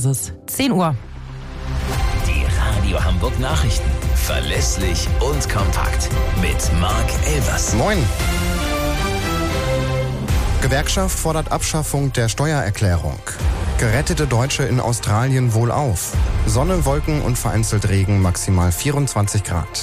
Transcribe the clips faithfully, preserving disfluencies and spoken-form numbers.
es zehn Uhr. Die Radio Hamburg Nachrichten. Verlässlich und kompakt. Mit Marc Elvers. Moin. Gewerkschaft fordert Abschaffung der Steuererklärung. Gerettete Deutsche in Australien wohlauf. Sonne, Wolken und vereinzelt Regen, maximal vierundzwanzig Grad.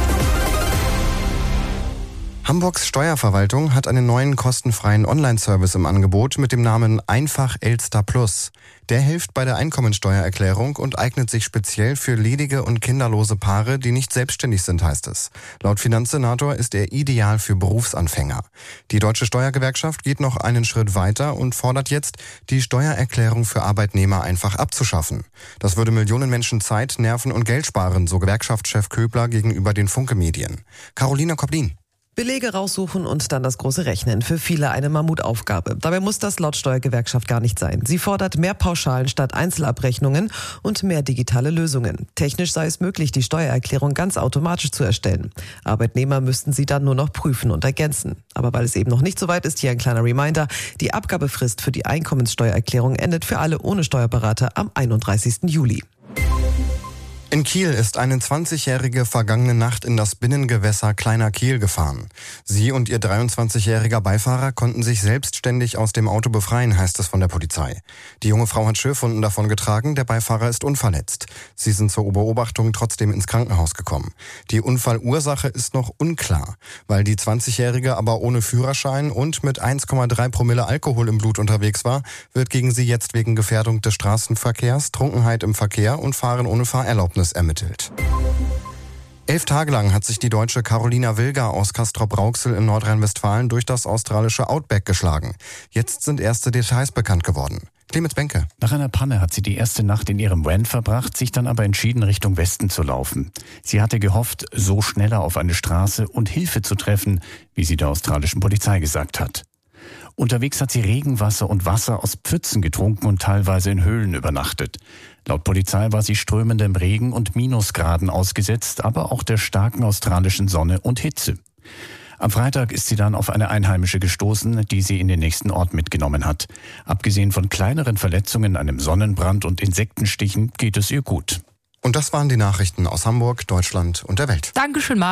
Hamburgs Steuerverwaltung hat einen neuen kostenfreien Online-Service im Angebot mit dem Namen Einfach Elster Plus. Der hilft bei der Einkommensteuererklärung und eignet sich speziell für ledige und kinderlose Paare, die nicht selbstständig sind, heißt es. Laut Finanzsenator ist er ideal für Berufsanfänger. Die Deutsche Steuergewerkschaft geht noch einen Schritt weiter und fordert jetzt, die Steuererklärung für Arbeitnehmer einfach abzuschaffen. Das würde Millionen Menschen Zeit, Nerven und Geld sparen, so Gewerkschaftschef Köbler gegenüber den Funke-Medien. Carolina Koplin. Belege raussuchen und dann das große Rechnen. Für viele eine Mammutaufgabe. Dabei muss das laut Steuergewerkschaft gar nicht sein. Sie fordert mehr Pauschalen statt Einzelabrechnungen und mehr digitale Lösungen. Technisch sei es möglich, die Steuererklärung ganz automatisch zu erstellen. Arbeitnehmer müssten sie dann nur noch prüfen und ergänzen. Aber weil es eben noch nicht so weit ist, hier ein kleiner Reminder. Die Abgabefrist für die Einkommenssteuererklärung endet für alle ohne Steuerberater am einunddreißigsten Juli. In Kiel ist eine zwanzigjährige vergangene Nacht in das Binnengewässer Kleiner Kiel gefahren. Sie und ihr dreiundzwanzigjähriger Beifahrer konnten sich selbstständig aus dem Auto befreien, heißt es von der Polizei. Die junge Frau hat Schürfwunden davongetragen, der Beifahrer ist unverletzt. Sie sind zur Beobachtung trotzdem ins Krankenhaus gekommen. Die Unfallursache ist noch unklar, weil die zwanzigjährige aber ohne Führerschein und mit eins Komma drei Promille Alkohol im Blut unterwegs war, wird gegen sie jetzt wegen Gefährdung des Straßenverkehrs, Trunkenheit im Verkehr und Fahren ohne Fahrerlaubnis ermittelt. Elf Tage lang hat sich die Deutsche Carolina Wilger aus Castrop-Rauxel in Nordrhein-Westfalen durch das australische Outback geschlagen. Jetzt sind erste Details bekannt geworden. Clemens Benke. Nach einer Panne hat sie die erste Nacht in ihrem Van verbracht, sich dann aber entschieden, Richtung Westen zu laufen. Sie hatte gehofft, so schneller auf eine Straße und Hilfe zu treffen, wie sie der australischen Polizei gesagt hat. Unterwegs hat sie Regenwasser und Wasser aus Pfützen getrunken und teilweise in Höhlen übernachtet. Laut Polizei war sie strömendem Regen und Minusgraden ausgesetzt, aber auch der starken australischen Sonne und Hitze. Am Freitag ist sie dann auf eine Einheimische gestoßen, die sie in den nächsten Ort mitgenommen hat. Abgesehen von kleineren Verletzungen, einem Sonnenbrand und Insektenstichen geht es ihr gut. Und das waren die Nachrichten aus Hamburg, Deutschland und der Welt. Dankeschön, Marc.